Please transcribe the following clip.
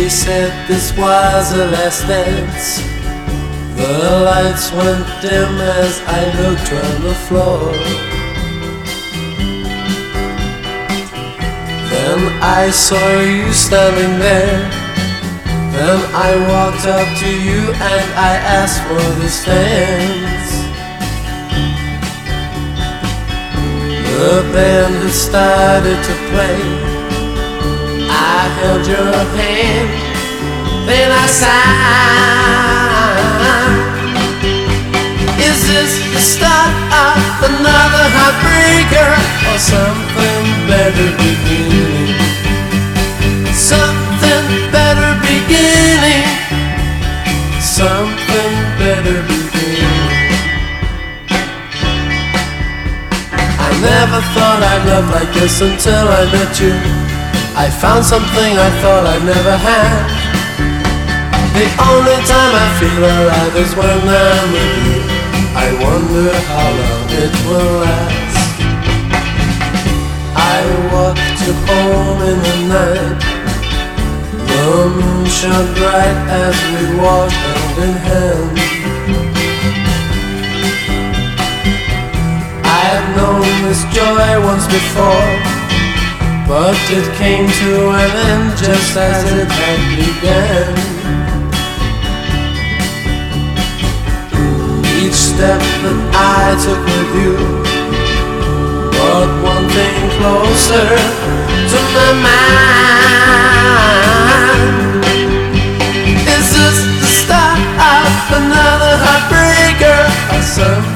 They said this was a last dance. The lights went dim as I looked on the floor. Then I saw you standing there. Then I walked up to you and I asked for this dance. The band had started to play. I held your hand, then I sang. Is this the start of another heartbreaker, or something better beginning? Something better beginning. Something better beginning. I never thought I'd love like this until I met you. I found something I thought I'd never had. The only time I feel alive is when I'm with you. I wonder how long it will last. I walked you home in the night. The moon shone bright as we walked hand in hand. I had known this joy once before, but it came to an end just as it had begun. Each step that I took with you brought one thing closer to my mind. Is this the start of another heartbreaker, or something